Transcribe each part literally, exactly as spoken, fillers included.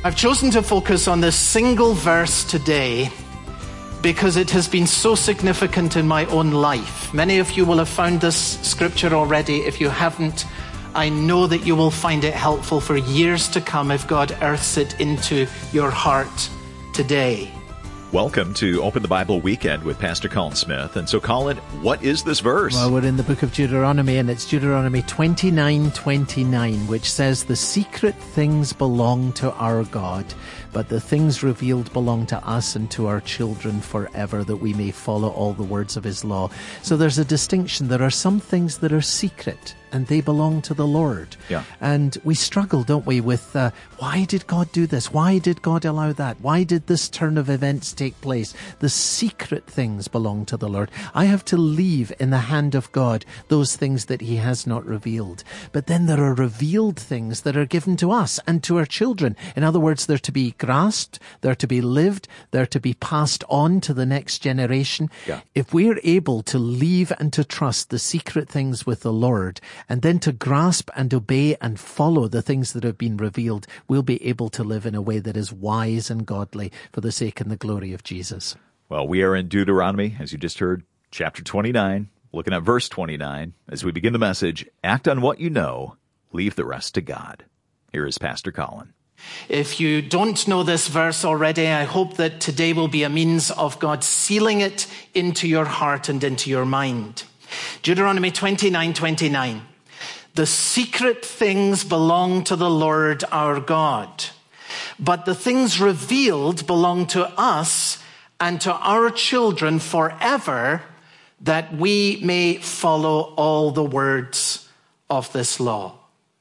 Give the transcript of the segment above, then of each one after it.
I've chosen to focus on this single verse today because it has been so significant in my own life. Many of you will have found this scripture already. If you haven't, I know that you will find it helpful for years to come if God earths it into your heart today. Welcome to Open the Bible Weekend with Pastor Colin Smith. And so, Colin, what is this verse? Well, we're in the book of Deuteronomy, and it's Deuteronomy twenty-nine twenty-nine, which says, "The secret things belong to our God, but the things revealed belong to us and to our children forever, that we may follow all the words of his law." So there's a distinction. There are some things that are secret, and they belong to the Lord. Yeah. And we struggle, don't we, with uh, why did God do this? Why did God allow that? Why did this turn of events take place? The secret things belong to the Lord. I have to leave in the hand of God those things that he has not revealed. But then there are revealed things that are given to us and to our children. In other words, they're to be grasped, they're to be lived, they're to be passed on to the next generation. Yeah. If we're able to leave and to trust the secret things with the Lord, and then to grasp and obey and follow the things that have been revealed, we'll be able to live in a way that is wise and godly for the sake and the glory of Jesus. Well, we are in Deuteronomy, as you just heard, chapter twenty-nine, looking at verse twenty-nine. As we begin the message, act on what you know, leave the rest to God. Here is Pastor Colin. If you don't know this verse already, I hope that today will be a means of God sealing it into your heart and into your mind. Deuteronomy twenty-nine twenty-nine. The secret things belong to the Lord our God, but the things revealed belong to us and to our children forever, that we may follow all the words of this law.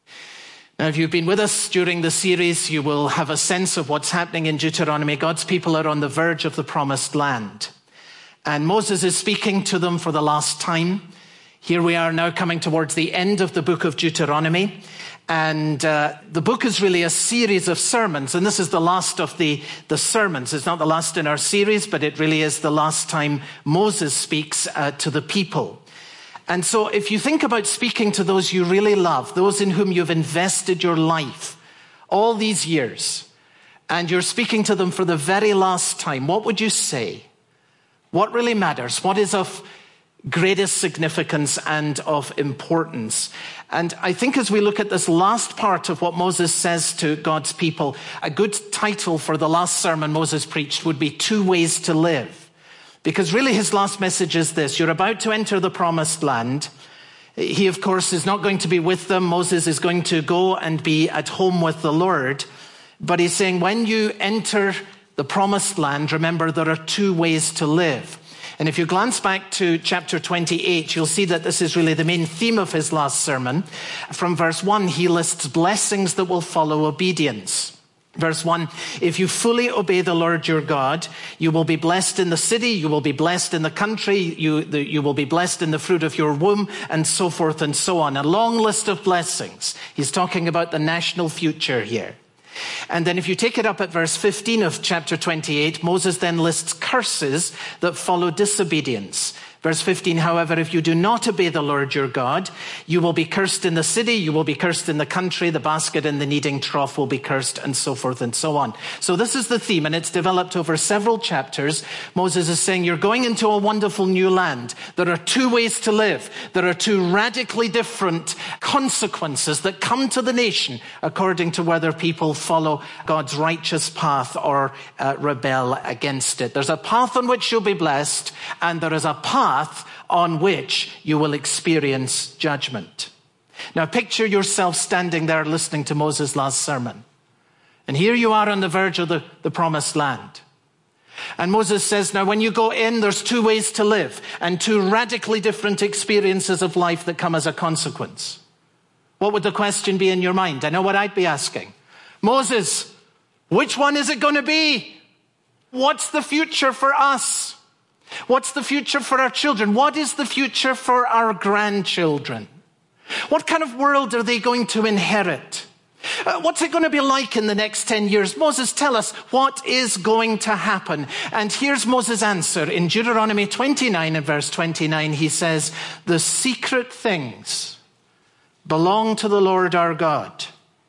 Now, if you've been with us during the series, you will have a sense of what's happening in Deuteronomy. God's people are on the verge of the promised land, and Moses is speaking to them for the last time. Here we are now coming towards the end of the book of Deuteronomy, and uh, the book is really a series of sermons, and this is the last of the, the sermons. It's not the last in our series, but it really is the last time Moses speaks uh, to the people. And so if you think about speaking to those you really love, those in whom you've invested your life all these years, and you're speaking to them for the very last time, what would you say? What really matters? What is of greatest significance and of importance? And I think as we look at this last part of what Moses says to God's people, a good title for the last sermon Moses preached would be Two Ways to Live. Because really his last message is this: you're about to enter the promised land. He, of course, is not going to be with them. Moses is going to go and be at home with the Lord. But he's saying, when you enter the promised land, remember there are two ways to live. And if you glance back to chapter twenty-eight, you'll see that this is really the main theme of his last sermon. From verse one, he lists blessings that will follow obedience. Verse one, if you fully obey the Lord your God, you will be blessed in the city, you will be blessed in the country, you, the, you will be blessed in the fruit of your womb, and so forth and so on. A long list of blessings. He's talking about the national future here. And then if you take it up at verse fifteen of chapter twenty-eight, Moses then lists curses that follow disobedience. Verse fifteen, however, if you do not obey the Lord your God, you will be cursed in the city, you will be cursed in the country, the basket and the kneading trough will be cursed, and so forth and so on. So this is the theme, and it's developed over several chapters. Moses is saying, you're going into a wonderful new land. There are two ways to live. There are two radically different consequences that come to the nation according to whether people follow God's righteous path or uh, rebel against it. There's a path on which you'll be blessed, and there is a path on which you will experience judgment. Now picture yourself standing there listening to Moses' last sermon. And here you are on the verge of the, the promised land. And Moses says, now when you go in, there's two ways to live and two radically different experiences of life that come as a consequence. What would the question be in your mind? I know what I'd be asking. Moses, which one is it going to be? What's the future for us? What's the future for our children? What is the future for our grandchildren? What kind of world are they going to inherit? Uh, what's it going to be like in the next ten years? Moses, tell us what is going to happen. And here's Moses' answer. In Deuteronomy twenty-nine and verse twenty-nine, he says, the secret things belong to the Lord our God.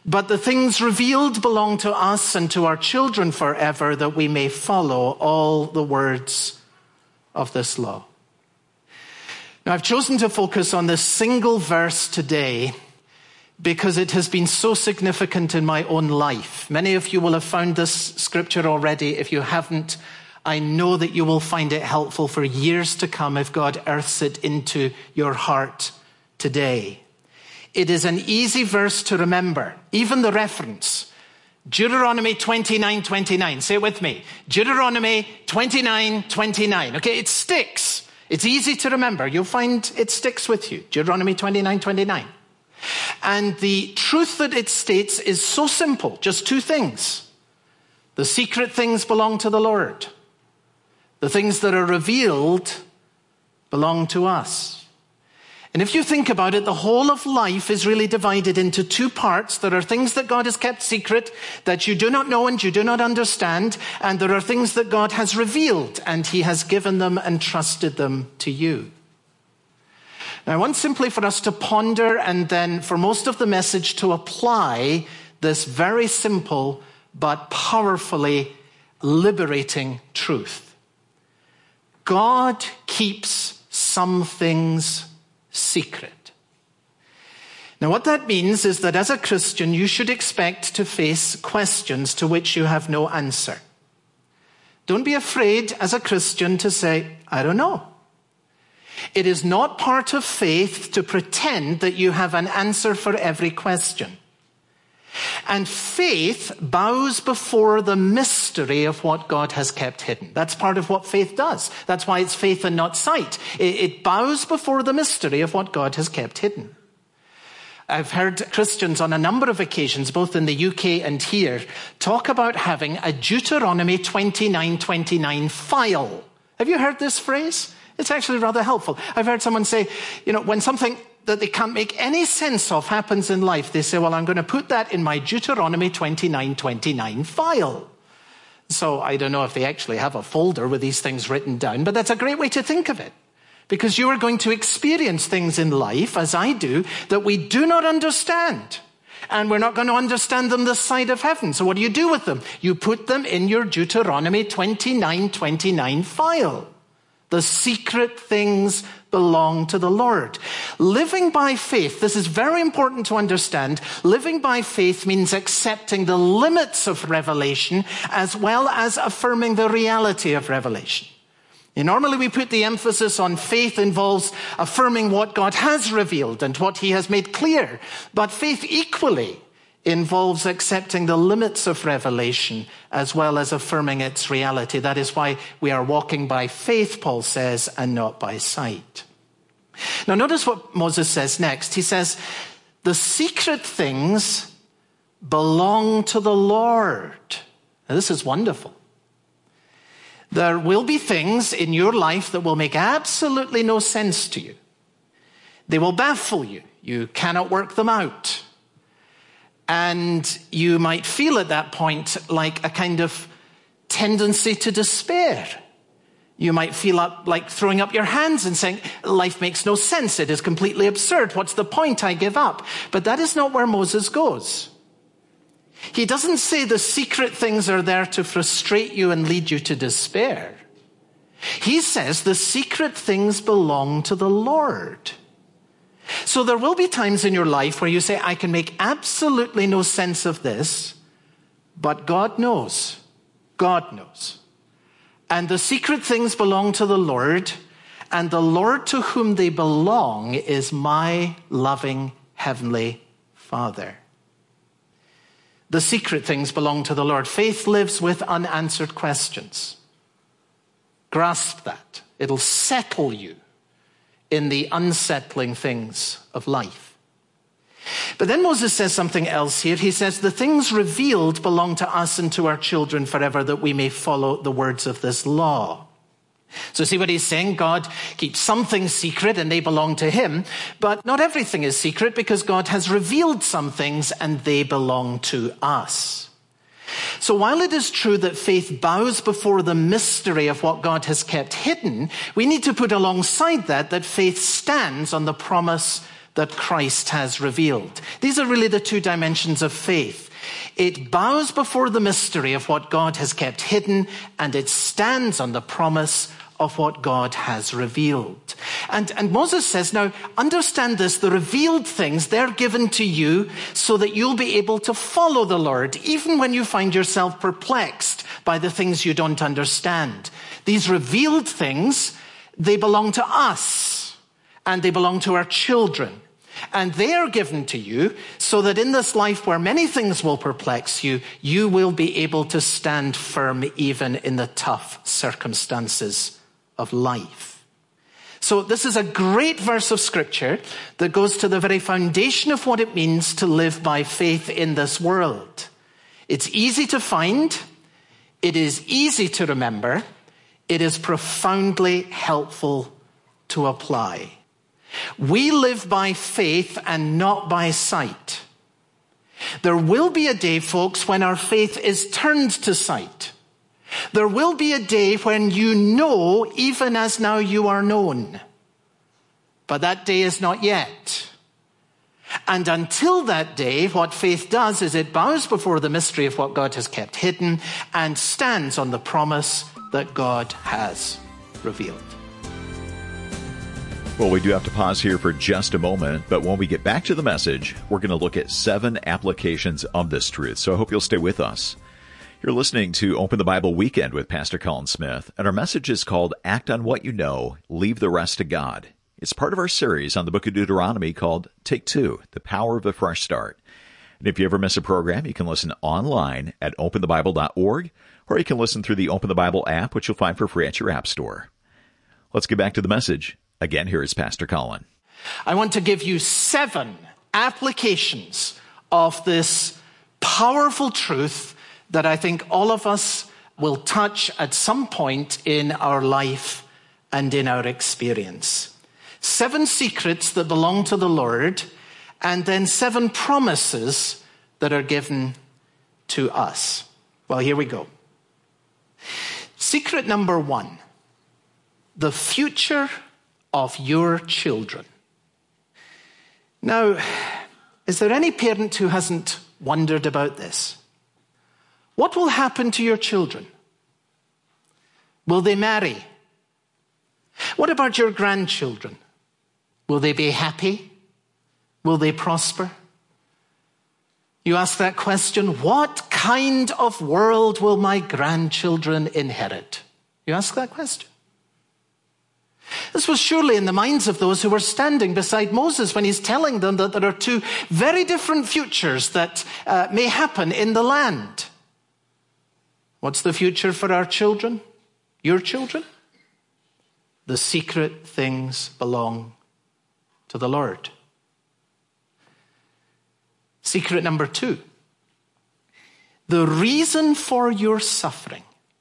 But the things revealed belong to us and to our children forever, that we may follow all the words of this law. Now, I've chosen to focus on this single verse today because it has been so significant in my own life. Many of you will have found this scripture already. If you haven't, I know that you will find it helpful for years to come if God earths it into your heart today. It is an easy verse to remember, even the reference. Deuteronomy twenty-nine twenty-nine. Say it with me. Deuteronomy twenty-nine twenty-nine. Okay, it sticks. It's easy to remember. You'll find it sticks with you. Deuteronomy twenty-nine twenty-nine. And the truth that it states is so simple. Just two things. The secret things belong to the Lord. The things that are revealed belong to us. And if you think about it, the whole of life is really divided into two parts. There are things that God has kept secret that you do not know and you do not understand. And there are things that God has revealed and he has given them and trusted them to you. Now, I want simply for us to ponder and then for most of the message to apply this very simple but powerfully liberating truth. God keeps some things secret. Now, what that means is that as a Christian, you should expect to face questions to which you have no answer. Don't be afraid as a Christian to say, I don't know. It is not part of faith to pretend that you have an answer for every question. And faith bows before the mystery of what God has kept hidden. That's part of what faith does. That's why it's faith and not sight. It bows before the mystery of what God has kept hidden. I've heard Christians on a number of occasions, both in the U K and here, talk about having a Deuteronomy twenty-nine twenty-nine file. Have you heard this phrase? It's actually rather helpful. I've heard someone say, you know, when something that they can't make any sense of happens in life, they say, well, I'm going to put that in my Deuteronomy twenty-nine twenty-nine file. So I don't know if they actually have a folder with these things written down, but that's a great way to think of it. Because you are going to experience things in life, as I do, that we do not understand. And we're not going to understand them this side of heaven. So what do you do with them? You put them in your Deuteronomy twenty-nine twenty-nine file. The secret things belong to the Lord. Living by faith, this is very important to understand. Living by faith means accepting the limits of revelation as well as affirming the reality of revelation. And normally we put the emphasis on faith involves affirming what God has revealed and what he has made clear. But faith equally involves accepting the limits of revelation as well as affirming its reality. That is why we are walking by faith, Paul says, and not by sight. Now notice what Moses says next. He says, the secret things belong to the Lord. Now this is wonderful. There will be things in your life that will make absolutely no sense to you. They will baffle you. You cannot work them out. And you might feel at that point like a kind of tendency to despair. You might feel up, like throwing up your hands and saying, life makes no sense. It is completely absurd. What's the point? I give up. But that is not where Moses goes. He doesn't say the secret things are there to frustrate you and lead you to despair. He says the secret things belong to the Lord. So there will be times in your life where you say, I can make absolutely no sense of this, but God knows. God knows. And the secret things belong to the Lord, and the Lord to whom they belong is my loving heavenly Father. The secret things belong to the Lord. Faith lives with unanswered questions. Grasp that. It'll settle you in the unsettling things of life. But then Moses says something else here. He says, the things revealed belong to us and to our children forever, that we may follow the words of this law. So see what he's saying? God keeps some things secret and they belong to him, but not everything is secret because God has revealed some things and they belong to us. So while it is true that faith bows before the mystery of what God has kept hidden, we need to put alongside that that faith stands on the promise that Christ has revealed. These are really the two dimensions of faith. It bows before the mystery of what God has kept hidden, and it stands on the promise of what God has revealed. And, and Moses says, now, understand this, the revealed things, they're given to you so that you'll be able to follow the Lord, even when you find yourself perplexed by the things you don't understand. These revealed things, they belong to us, and they belong to our children. And they are given to you so that in this life where many things will perplex you, you will be able to stand firm even in the tough circumstances of life. So this is a great verse of scripture that goes to the very foundation of what it means to live by faith in this world. It's easy to find. It is easy to remember. It is profoundly helpful to apply. We live by faith and not by sight. There will be a day, folks, when our faith is turned to sight. There will be a day when you know, even as now you are known. But that day is not yet. And until that day, what faith does is it bows before the mystery of what God has kept hidden and stands on the promise that God has revealed. Well, we do have to pause here for just a moment, but when we get back to the message, we're going to look at seven applications of this truth. So I hope you'll stay with us. You're listening to Open the Bible Weekend with Pastor Colin Smith, and our message is called Act on What You Know, Leave the Rest to God. It's part of our series on the book of Deuteronomy called Take Two, The Power of a Fresh Start. And if you ever miss a program, you can listen online at open the bible dot org, or you can listen through the Open the Bible app, which you'll find for free at your app store. Let's get back to the message. Again, here is Pastor Colin. I want to give you seven applications of this powerful truth that I think all of us will touch at some point in our life and in our experience. Seven secrets that belong to the Lord, and then seven promises that are given to us. Well, here we go. Secret number one, the future of your children. Now, is there any parent who hasn't wondered about this? What will happen to your children? Will they marry? What about your grandchildren? Will they be happy? Will they prosper? You ask that question, what kind of world will my grandchildren inherit? You ask that question. This was surely in the minds of those who were standing beside Moses when he's telling them that there are two very different futures that uh, may happen in the land. What's the future for our children? Your children? The secret things belong to the Lord. Secret number two. The reason for your suffering.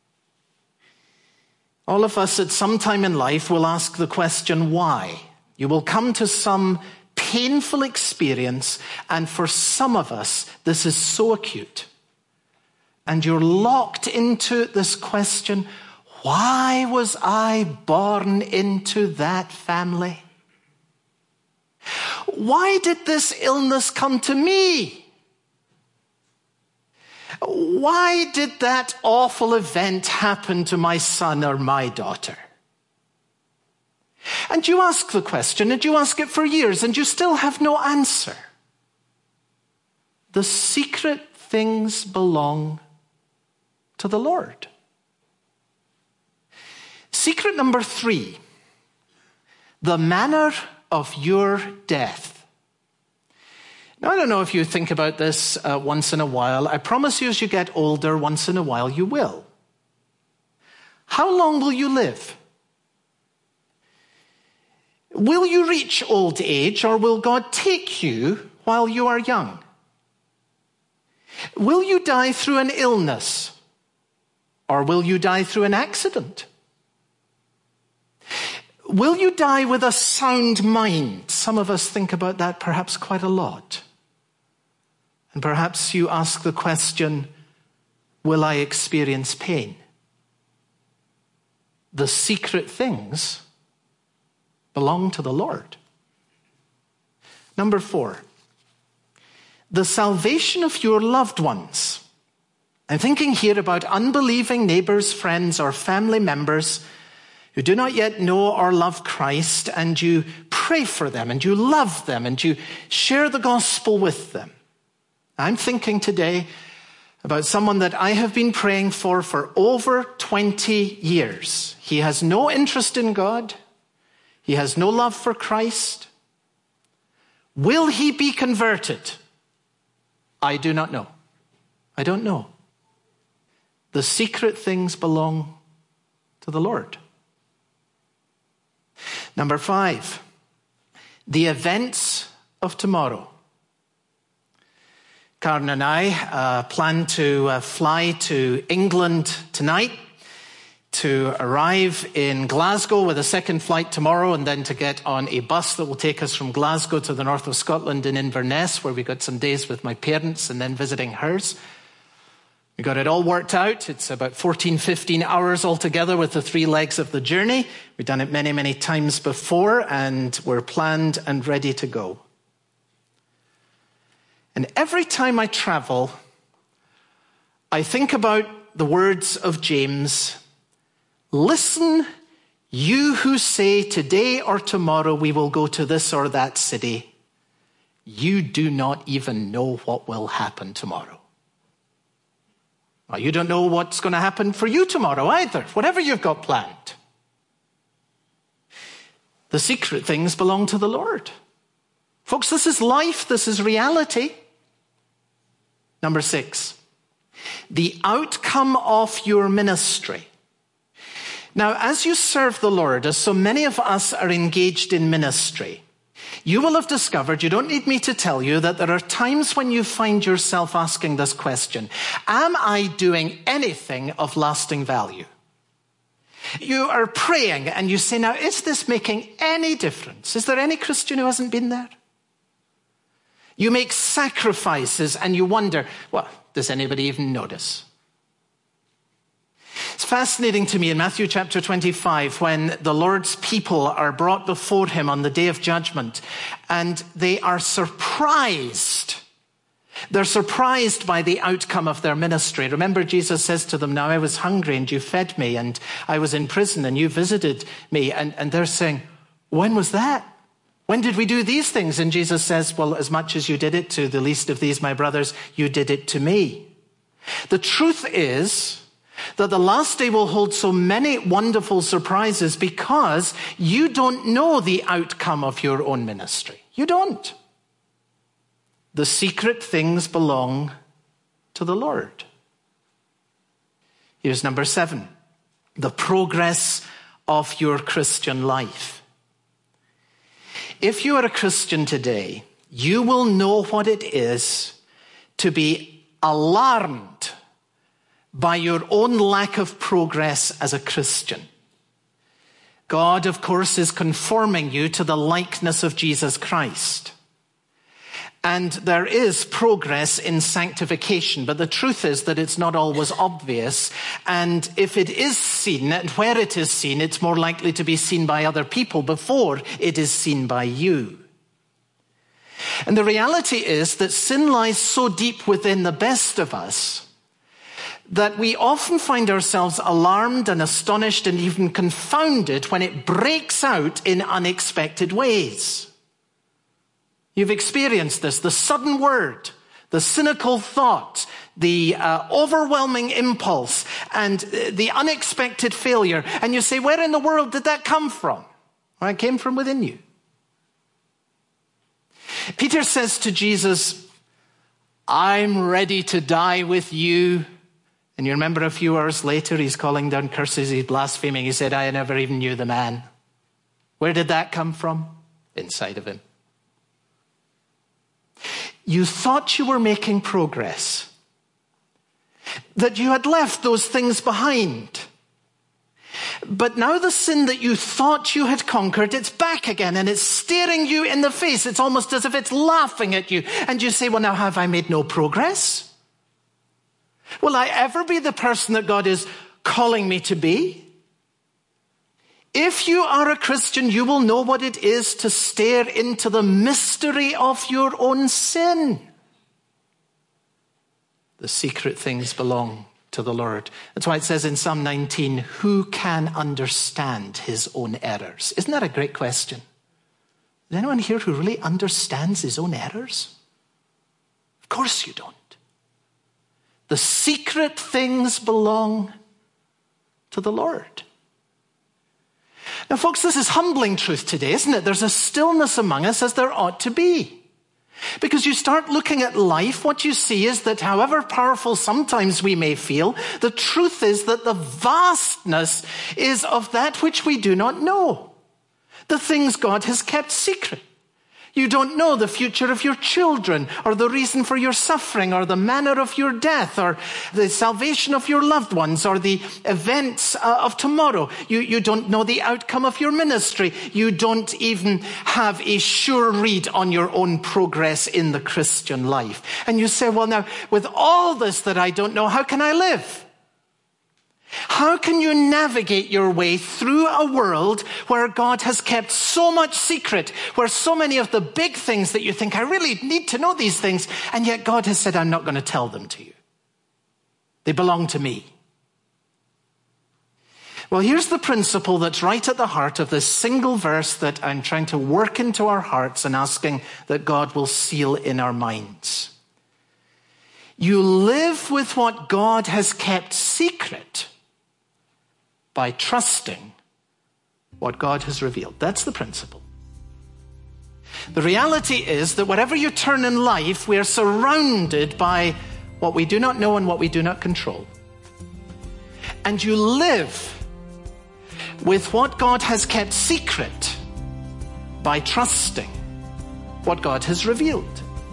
All of us at some time in life will ask the question, why? You will come to some painful experience, and for some of us, this is so acute. And you're locked into this question, why was I born into that family? Why did this illness come to me? Why did that awful event happen to my son or my daughter? And you ask the question, and you ask it for years, and you still have no answer. The secret things belong to the Lord. Secret number three, the manner of your death. Now, I don't know if you think about this uh, once in a while. I promise you, as you get older, once in a while, you will. How long will you live? Will you reach old age, or will God take you while you are young? Will you die through an illness, or will you die through an accident? Will you die with a sound mind? Some of us think about that perhaps quite a lot. And perhaps you ask the question, will I experience pain? The secret things belong to the Lord. Number four, the salvation of your loved ones. I'm thinking here about unbelieving neighbors, friends, or family members who do not yet know or love Christ, and you pray for them, and you love them, and you share the gospel with them. I'm thinking today about someone that I have been praying for for over twenty years. He has no interest in God. He has no love for Christ. Will he be converted? I do not know. I don't know. The secret things belong to the Lord. Number five, the events of tomorrow. Karen and I uh, plan to uh, fly to England tonight, to arrive in Glasgow with a second flight tomorrow, and then to get on a bus that will take us from Glasgow to the north of Scotland in Inverness, where we got some days with my parents and then visiting hers. We got it all worked out. It's about fourteen, fifteen hours altogether with the three legs of the journey. We've done it many, many times before, and we're planned and ready to go. And every time I travel, I think about the words of James. Listen, you who say today or tomorrow we will go to this or that city. You do not even know what will happen tomorrow. Well, you don't know what's going to happen for you tomorrow either, whatever you've got planned. The secret things belong to the Lord. Folks, this is life. This is reality. Number six, the outcome of your ministry. Now, as you serve the Lord, as so many of us are engaged in ministry, you will have discovered, you don't need me to tell you, that there are times when you find yourself asking this question: am I doing anything of lasting value? You are praying and you say, now, is this making any difference? Is there any Christian who hasn't been there? You make sacrifices and you wonder, well, does anybody even notice? It's fascinating to me in Matthew chapter twenty-five when the Lord's people are brought before him on the day of judgment, and they are surprised. They're surprised by the outcome of their ministry. Remember, Jesus says to them, now I was hungry and you fed me, and I was in prison and you visited me. And, and they're saying, when was that? When did we do these things? And Jesus says, well, as much as you did it to the least of these, my brothers, you did it to me. The truth is that the last day will hold so many wonderful surprises because you don't know the outcome of your own ministry. You don't. The secret things belong to the Lord. Here's number seven, the progress of your Christian life. If you are a Christian today, you will know what it is to be alarmed by your own lack of progress as a Christian. God, of course, is conforming you to the likeness of Jesus Christ. And there is progress in sanctification, but the truth is that it's not always obvious. And if it is seen, and where it is seen, it's more likely to be seen by other people before it is seen by you. And the reality is that sin lies so deep within the best of us that we often find ourselves alarmed and astonished and even confounded when it breaks out in unexpected ways. You've experienced this, the sudden word, the cynical thought, the uh, overwhelming impulse, and the unexpected failure. And you say, where in the world did that come from? Well, it came from within you. Peter says to Jesus, I'm ready to die with you. And you remember a few hours later, he's calling down curses, he's blaspheming. He said, I never even knew the man. Where did that come from? Inside of him. You thought you were making progress, that you had left those things behind. But now the sin that you thought you had conquered, it's back again and it's staring you in the face. It's almost as if it's laughing at you. And you say, well, now have I made no progress? Will I ever be the person that God is calling me to be? If you are a Christian, you will know what it is to stare into the mystery of your own sin. The secret things belong to the Lord. That's why it says in Psalm nineteen, who can understand his own errors? Isn't that a great question? Is anyone here who really understands his own errors? Of course you don't. The secret things belong to the Lord. Now, folks, this is humbling truth today, isn't it? There's a stillness among us as there ought to be. Because you start looking at life, what you see is that however powerful sometimes we may feel, the truth is that the vastness is of that which we do not know. The things God has kept secret. You don't know the future of your children, or the reason for your suffering, or the manner of your death, or the salvation of your loved ones, or the events uh, of tomorrow. You, you don't know the outcome of your ministry. You don't even have a sure read on your own progress in the Christian life. And you say, well, now, with all this that I don't know, how can I live? How can you navigate your way through a world where God has kept so much secret, where so many of the big things that you think, I really need to know these things, and yet God has said, I'm not going to tell them to you. They belong to me. Well, here's the principle that's right at the heart of this single verse that I'm trying to work into our hearts and asking that God will seal in our minds. You live with what God has kept secret by trusting what God has revealed. That's the principle. The reality is that wherever you turn in life, we are surrounded by what we do not know and what we do not control. And you live with what God has kept secret by trusting what God has revealed.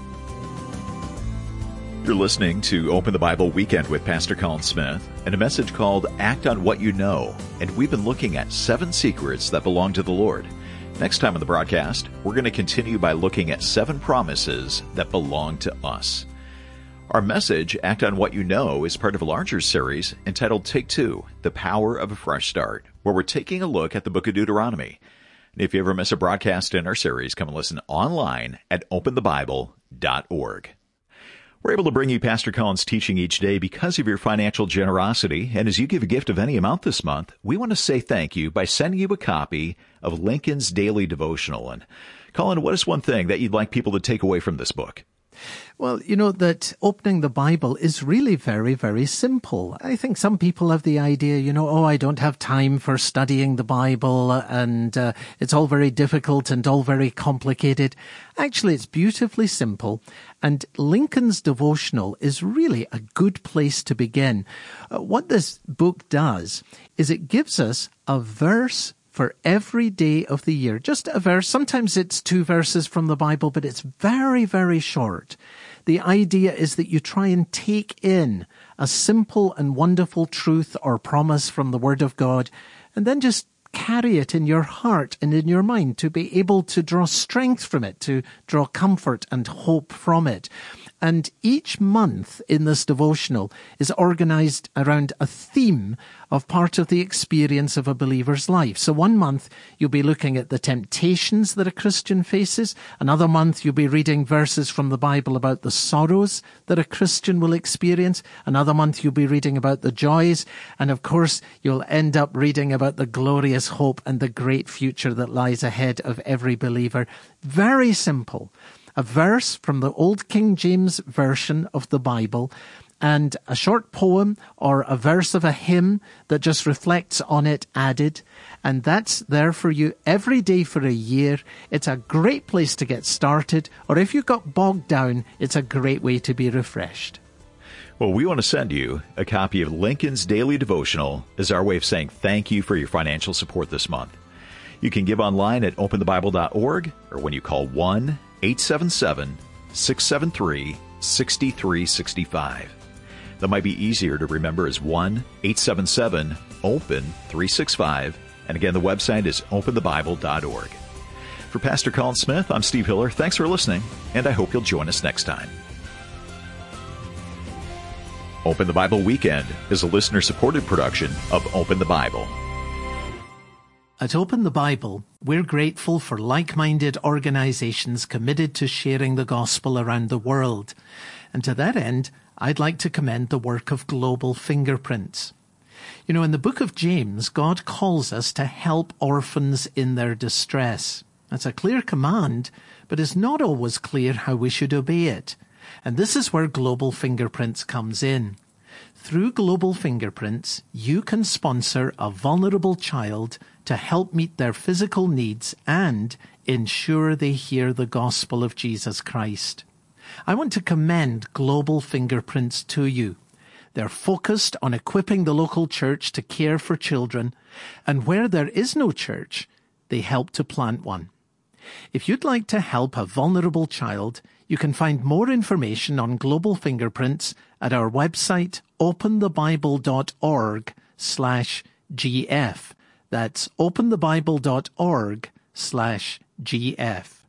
You're listening to Open the Bible Weekend with Pastor Colin Smith and a message called Act on What You Know. And we've been looking at seven secrets that belong to the Lord. Next time on the broadcast, we're going to continue by looking at seven promises that belong to us. Our message, Act on What You Know, is part of a larger series entitled Take Two, The Power of a Fresh Start, where we're taking a look at the book of Deuteronomy. And if you ever miss a broadcast in our series, come and listen online at open the bible dot org. We're able to bring you Pastor Colin's teaching each day because of your financial generosity. And as you give a gift of any amount this month, we want to say thank you by sending you a copy of Lincoln's Daily Devotional. And Colin, what is one thing that you'd like people to take away from this book? Well, you know that opening the Bible is really very, very simple. I think some people have the idea, you know, oh, I don't have time for studying the Bible and uh, it's all very difficult and all very complicated. Actually, it's beautifully simple. And Lincoln's Devotional is really a good place to begin. Uh, what this book does is it gives us a verse for every day of the year. Just a verse. Sometimes it's two verses from the Bible, but it's very, very short. The idea is that you try and take in a simple and wonderful truth or promise from the Word of God, and then just carry it in your heart and in your mind to be able to draw strength from it, to draw comfort and hope from it. And each month in this devotional is organized around a theme of part of the experience of a believer's life. So one month you'll be looking at the temptations that a Christian faces. Another month you'll be reading verses from the Bible about the sorrows that a Christian will experience. Another month you'll be reading about the joys. And of course you'll end up reading about the glorious hope and the great future that lies ahead of every believer. Very simple. A verse from the Old King James Version of the Bible, and a short poem or a verse of a hymn that just reflects on it added. And that's there for you every day for a year. It's a great place to get started, or if you got bogged down, it's a great way to be refreshed. Well, we want to send you a copy of Lincoln's Daily Devotional as our way of saying thank you for your financial support this month. You can give online at open the bible dot org or when you call one eight seven seven, six seven three, six three six five. That might be easier to remember as one eight seven seven, open three six five. And again, the website is open the bible dot org. For Pastor Colin Smith, I'm Steve Hiller. Thanks for listening, and I hope you'll join us next time. Open the Bible Weekend is a listener-supported production of Open the Bible. At Open the Bible, we're grateful for like-minded organizations committed to sharing the gospel around the world. And to that end, I'd like to commend the work of Global Fingerprints. You know, in the book of James, God calls us to help orphans in their distress. That's a clear command, but it's not always clear how we should obey it. And this is where Global Fingerprints comes in. Through Global Fingerprints, you can sponsor a vulnerable child to help meet their physical needs and ensure they hear the gospel of Jesus Christ. I want to commend Global Fingerprints to you. They're focused on equipping the local church to care for children, and where there is no church, they help to plant one. If you'd like to help a vulnerable child, you can find more information on Global Fingerprints at our website, openthebible.org slash GF. That's openthebible.org slash GF.